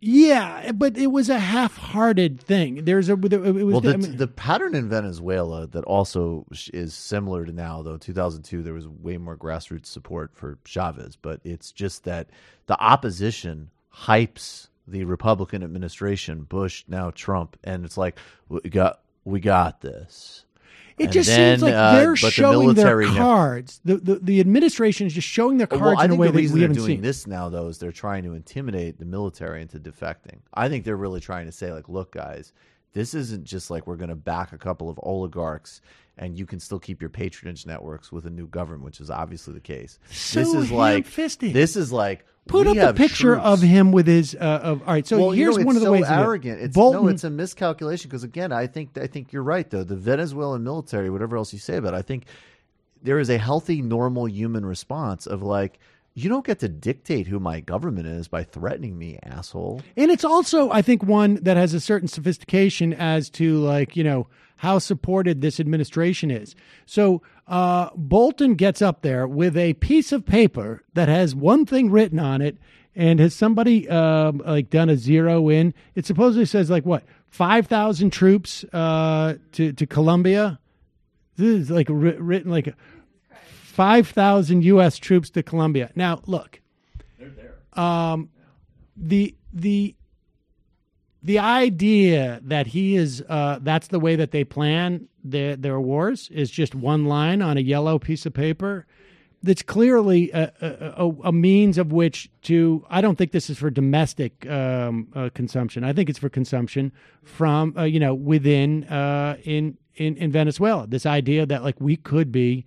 Speaker 3: Yeah, but it was a half-hearted thing.
Speaker 4: The pattern in Venezuela that also is similar to now, though 2002 there was way more grassroots support for Chavez, but it's just that the opposition hypes the Republican administration, Bush, now Trump, and it's like we got this.
Speaker 3: It just seems like they're showing their cards. The administration is just showing their cards in a way that we haven't seen.
Speaker 4: I think the reason they're doing this now, though, is they're trying to intimidate the military into defecting. I think they're really trying to say, like, look, guys, this isn't just like we're going to back a couple of oligarchs and you can still keep your patronage networks with a new government, which is obviously the case. This is like
Speaker 3: put up a picture of him with his. All right, so here's one of the ways.
Speaker 4: Arrogant. It's a miscalculation because again, I think you're right though. The Venezuelan military, whatever else you say about it, I think there is a healthy, normal human response of like, you don't get to dictate who my government is by threatening me, asshole.
Speaker 3: And it's also, I think, one that has a certain sophistication as to like, how supported this administration is. So Bolton gets up there with a piece of paper that has one thing written on it, and has somebody done a zero in? It supposedly says 5,000 troops to Colombia. This is written like 5,000 U.S. troops to Colombia. Now, look, they're there. The idea that he is that's the way that they plan their wars is just one line on a yellow piece of paper. That's clearly a means of which to. I don't think this is for domestic consumption. I think it's for consumption from within in Venezuela. This idea that we could be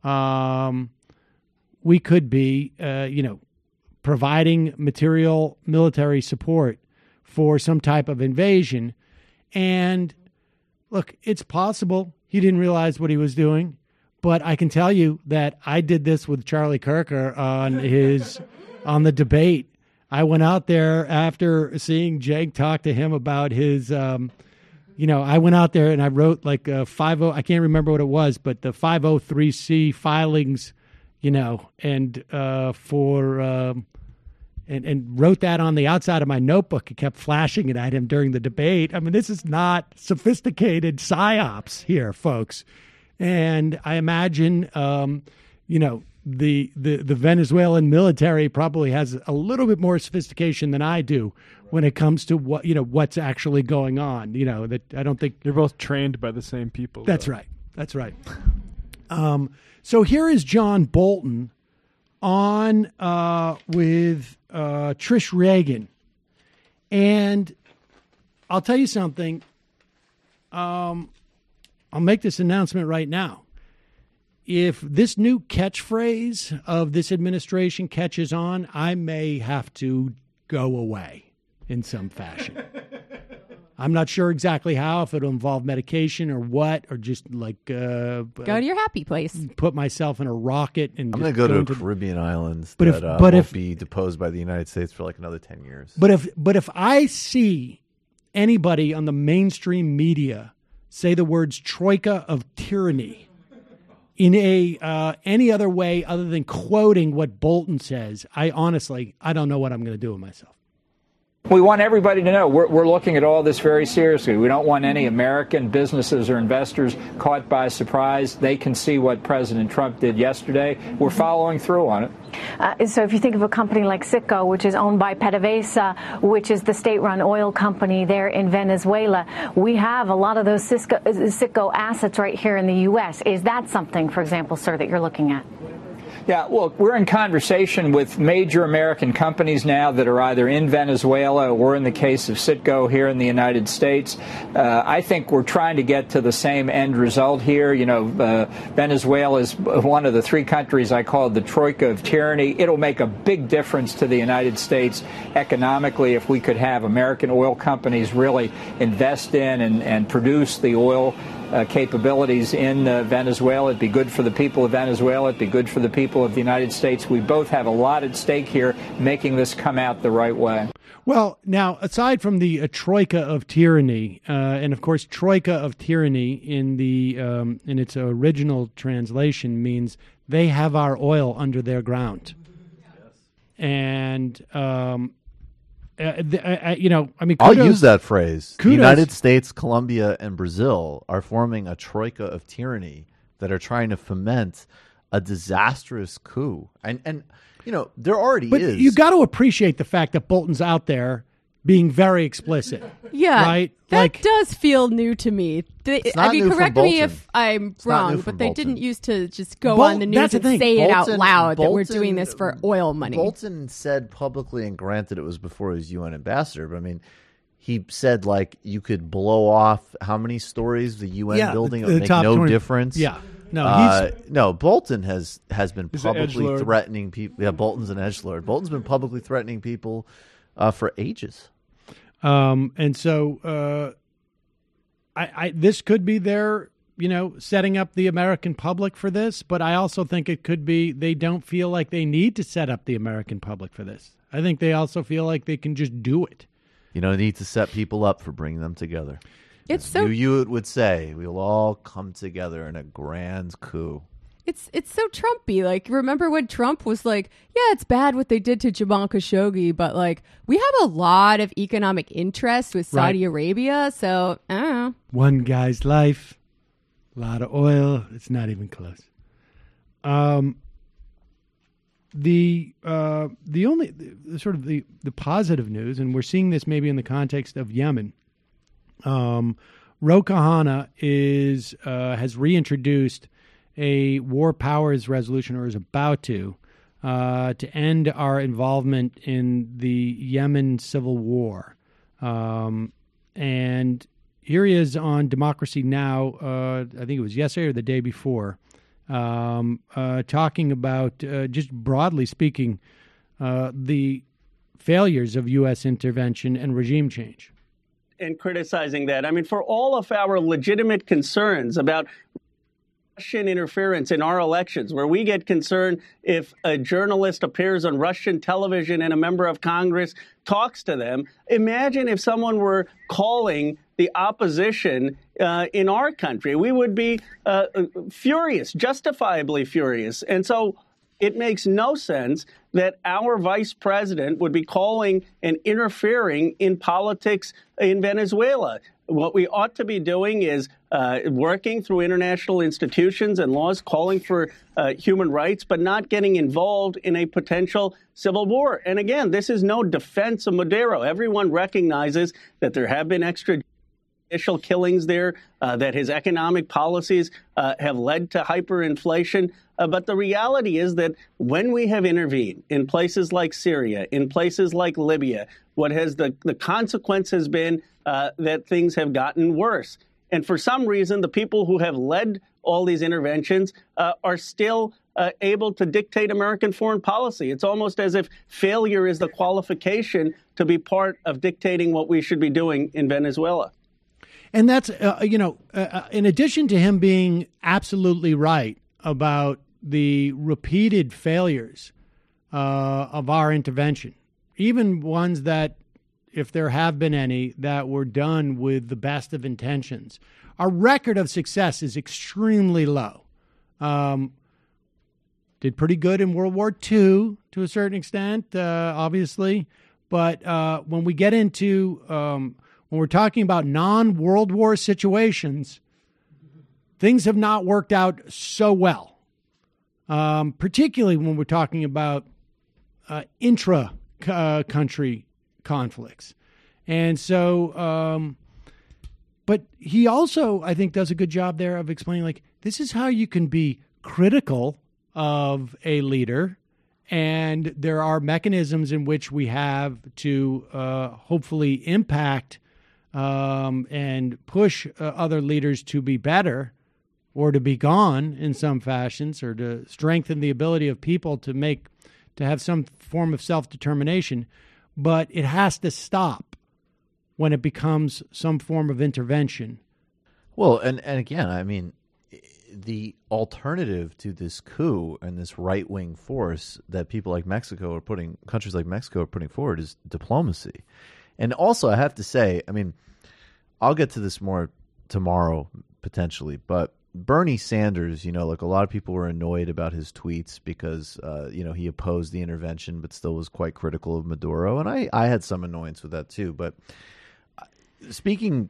Speaker 3: providing material military support for some type of invasion. And look, it's possible he didn't realize what he was doing, but I can tell you that I did this with Charlie Kirker on the debate. I went out there after seeing Jake talk to him about his, I went out there and I wrote like I can't remember what it was, but the 503C filings, and wrote that on the outside of my notebook. It kept flashing it at him during the debate. I mean, this is not sophisticated psyops here, folks. And I imagine, the Venezuelan military probably has a little bit more sophistication than I do when it comes to what's actually going on. That I don't think
Speaker 6: you're both trained by the same people.
Speaker 3: That's right. So here is John Bolton on with Trish Reagan, and I'll tell you something. I'll make this announcement right now. If this new catchphrase of this administration catches on, I may have to go away in some fashion. I'm not sure exactly how, if it'll involve medication or what, or just go
Speaker 10: to your happy place.
Speaker 3: Put myself in a rocket and
Speaker 4: I'm going to go to Caribbean islands that won't be deposed by the United States for another 10 years.
Speaker 3: But if I see anybody on the mainstream media say the words troika of tyranny in any other way other than quoting what Bolton says, I don't know what I'm going to do with myself.
Speaker 11: We want everybody to know we're looking at all this very seriously. We don't want any American businesses or investors caught by surprise. They can see what President Trump did yesterday. We're following through on it.
Speaker 12: So if you think of a company like Citgo, which is owned by PDVSA, which is the state-run oil company there in Venezuela, we have a lot of those Citgo assets right here in the U.S. Is that something, for example, sir, that you're looking at?
Speaker 11: Yeah, well, we're in conversation with major American companies now that are either in Venezuela or in the case of Citgo here in the United States. I think we're trying to get to the same end result here. Venezuela is one of the three countries I call the troika of tyranny. It'll make a big difference to the United States economically if we could have American oil companies really invest in and produce the oil capabilities in Venezuela. It'd be good for the people of Venezuela. It'd be good for the people of the United States. We both have a lot at stake here, making this come out the right way.
Speaker 3: Well, now, aside from the troika of tyranny, and of course, troika of tyranny in its original translation means they have our oil under their ground. Yes. And
Speaker 4: I'll use that phrase. The United States, Colombia, and Brazil are forming a troika of tyranny that are trying to foment a disastrous coup. And there already is.
Speaker 3: But you got to appreciate the fact that Bolton's out there being very explicit.
Speaker 10: Yeah,
Speaker 3: right?
Speaker 10: That does feel new to me. Correct me if I'm wrong, but they
Speaker 4: Bolton.
Speaker 10: didn't used to just go on the news and say it out loud that we're doing this for oil money.
Speaker 4: Bolton said publicly, and granted it was before he was UN ambassador, but I mean, he said like you could blow off how many stories the UN building, it would make no 20, difference.
Speaker 3: Yeah. No,
Speaker 4: Bolton has been publicly threatening people. Yeah, Bolton's an edgelord. Bolton's been publicly threatening people for ages.
Speaker 3: And so this could be their, setting up the American public for this, but I also think it could be they don't feel like they need to set up the American public for this. I think they also feel like they can just do it.
Speaker 4: You don't need to set people up for bringing them together.
Speaker 10: It's
Speaker 4: As
Speaker 10: so
Speaker 4: you would say, we'll all come together in a grand coup.
Speaker 10: It's so Trumpy. Like, remember when Trump was like, yeah, it's bad what they did to Jamal Khashoggi, but like, we have a lot of economic interest with Saudi Arabia, so I don't know.
Speaker 3: One guy's life, a lot of oil. It's not even close. The only sort of the positive news, and we're seeing this maybe in the context of Yemen. Ro Khanna has reintroduced a war powers resolution, or is about to end our involvement in the Yemen civil war. And here he is on Democracy Now! I think it was yesterday or the day before, talking about, just broadly speaking, the failures of U.S. intervention and regime change.
Speaker 13: And criticizing that. I mean, for all of our legitimate concerns about Russian interference in our elections, where we get concerned if a journalist appears on Russian television and a member of Congress talks to them. Imagine if someone were calling the opposition in our country. We would be furious, justifiably furious. And so it makes no sense that our vice president would be calling and interfering in politics in Venezuela. What we ought to be doing is working through international institutions and laws, calling for human rights, but not getting involved in a potential civil war. And again, this is no defense of Maduro. Everyone recognizes that there have been extrajudicial killings there, that his economic policies have led to hyperinflation. But the reality is that when we have intervened in places like Syria, in places like Libya, what has the consequence has been that things have gotten worse. And for some reason, the people who have led all these interventions are still able to dictate American foreign policy. It's almost as if failure is the qualification to be part of dictating what we should be doing in Venezuela.
Speaker 3: And that's, in addition to him being absolutely right about the repeated failures of our intervention, even ones that, if there have been any, that were done with the best of intentions, our record of success is extremely low. Did pretty good in World War II to a certain extent, obviously. But when we get into, when we're talking about non-World War situations, things have not worked out so well. Particularly when we're talking about intra-country conflicts. And so, but he also, I think, does a good job there of explaining, like, this is how you can be critical of a leader, and there are mechanisms in which we have to hopefully impact and push other leaders to be better, or to be gone in some fashions, or to strengthen the ability of people to have some form of self-determination. But it has to stop when it becomes some form of intervention.
Speaker 4: Well, and again, I mean, the alternative to this coup and this right-wing force that countries like Mexico are putting forward is diplomacy. And also, I have to say, I mean, I'll get to this more tomorrow, potentially, but Bernie Sanders, like a lot of people were annoyed about his tweets because, he opposed the intervention but still was quite critical of Maduro. And I had some annoyance with that too. But speaking,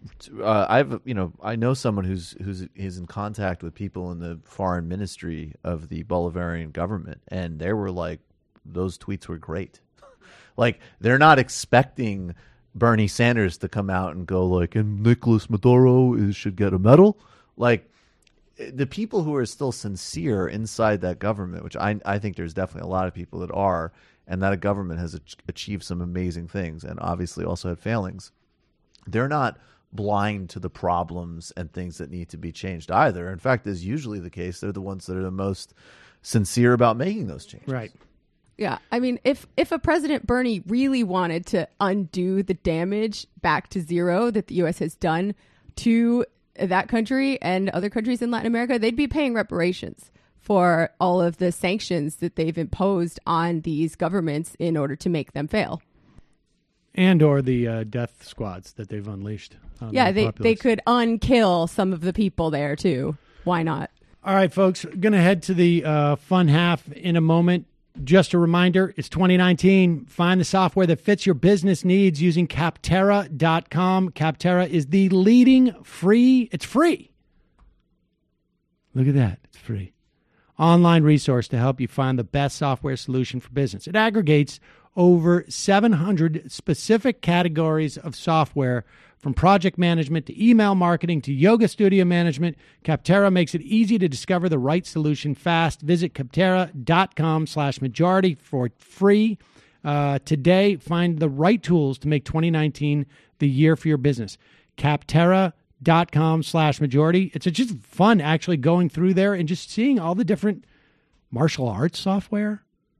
Speaker 4: I know someone who's in contact with people in the foreign ministry of the Bolivarian government, and they were like, those tweets were great. Like, they're not expecting Bernie Sanders to come out and go like, and Nicolas Maduro should get a medal. Like, the people who are still sincere inside that government, which I think there's definitely a lot of people that are, and that a government has achieved some amazing things and obviously also had failings. They're not blind to the problems and things that need to be changed either. In fact, as usually the case, they're the ones that are the most sincere about making those changes.
Speaker 3: Right.
Speaker 10: Yeah, I mean, if a President Bernie really wanted to undo the damage back to zero that the U.S. has done to that country and other countries in Latin America, they'd be paying reparations for all of the sanctions that they've imposed on these governments in order to make them fail.
Speaker 3: And or the death squads that they've unleashed.
Speaker 10: Yeah, they could unkill some of the people there, too. Why not?
Speaker 3: All right, folks, going to head to the fun half in a moment. Just a reminder, it's 2019. Find the software that fits your business needs using Capterra.com. Capterra is the leading it's free. Look at that. It's free. Online resource to help you find the best software solution for business. It aggregates over 700 specific categories of software, from project management to email marketing to yoga studio management. Capterra makes it easy to discover the right solution fast. Visit Capterra.com/majority for free. Today, find the right tools to make 2019 the year for your business. Capterra.com/majority. It's just fun actually going through there and just seeing all the different martial arts software.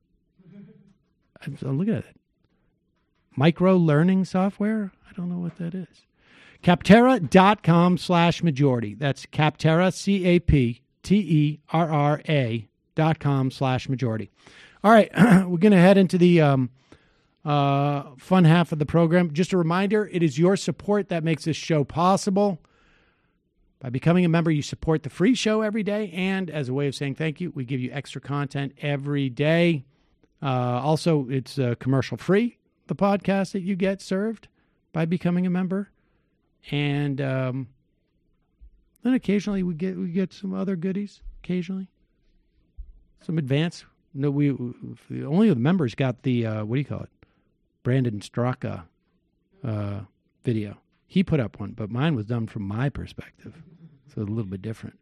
Speaker 3: Look at it. Micro learning software. I don't know what that is. Capterra.com/majority. That's Capterra, CAPTERRA.com/majority. All right, we're going to head into the fun half of the program. Just a reminder, it is your support that makes this show possible. By becoming a member, you support the free show every day, and as a way of saying thank you, we give you extra content every day. Also, it's commercial-free, the podcast that you get served by becoming a member. And then occasionally we get some other goodies. Occasionally, some advance. No, only the members got the what do you call it? Brandon Straka video. He put up one, but mine was done from my perspective, so a little bit different.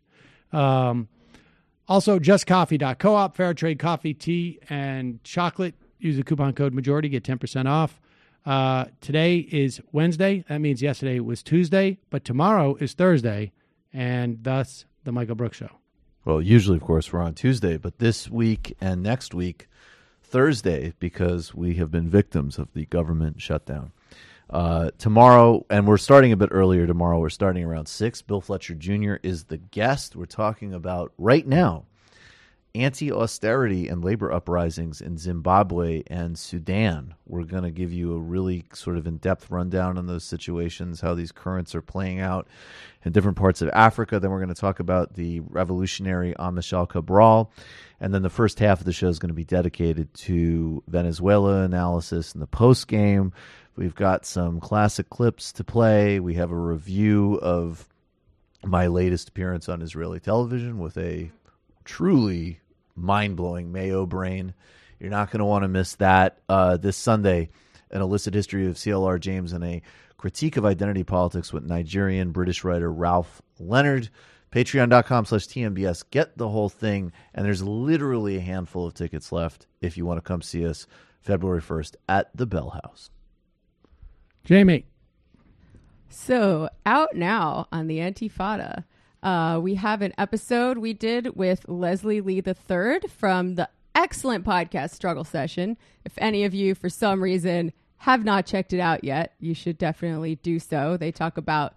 Speaker 3: Also, justcoffee.coop, fair trade coffee, tea, and chocolate. Use the coupon code majority, get 10% off. Today is Wednesday. That means yesterday was Tuesday, but tomorrow is Thursday, and thus the Michael Brooks Show.
Speaker 4: Well, usually, of course, we're on Tuesday, but this week and next week, Thursday, because we have been victims of the government shutdown. Tomorrow, and we're starting a bit earlier tomorrow, we're starting around 6. Bill Fletcher Jr. is the guest. We're talking about, right now, anti-austerity and labor uprisings in Zimbabwe and Sudan. We're going to give you a really sort of in-depth rundown on those situations, how these currents are playing out in different parts of Africa. Then we're going to talk about the revolutionary Amilcar Cabral. And then the first half of the show is going to be dedicated to Venezuela analysis in the post-game. We've got some classic clips to play. We have a review of my latest appearance on Israeli television with a truly mind-blowing Mayo brain. You're not going to want to miss that. This Sunday, an illicit history of CLR James and a critique of identity politics with Nigerian British writer Ralph Leonard. Patreon.com/TMBS. Get the whole thing. And there's literally a handful of tickets left if you want to come see us February 1st at the Bell House.
Speaker 3: Jamie.
Speaker 10: So out now on the Antifada, we have an episode we did with Leslie Lee III from the excellent podcast Struggle Session. If any of you, for some reason, have not checked it out yet, you should definitely do so. They talk about,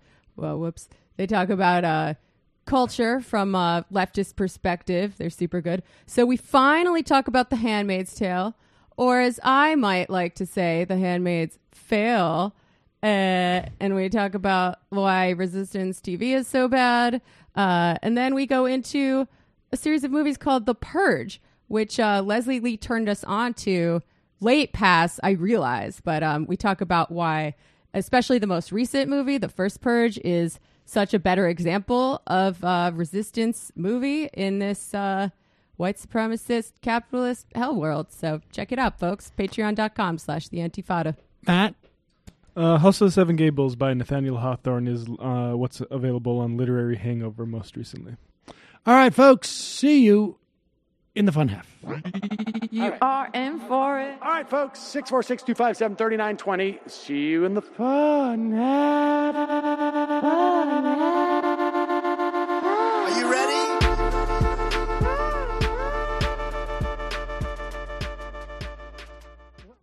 Speaker 10: culture from a leftist perspective. They're super good. So we finally talk about The Handmaid's Tale, or as I might like to say, The Handmaid's Fail. And we talk about why Resistance TV is so bad. And then we go into a series of movies called The Purge, which Leslie Lee turned us on to late past, I realize. But we talk about why, especially the most recent movie, The First Purge, is such a better example of resistance movie in this white supremacist capitalist hell world. So check it out, folks. Patreon.com/TheAntifada.
Speaker 3: Matt?
Speaker 6: House of the Seven Gables by Nathaniel Hawthorne is what's available on Literary Hangover most recently.
Speaker 3: All right, folks. See you in the fun half.
Speaker 14: You are in for it. All right, folks. 646-257-3920. See you in the fun half.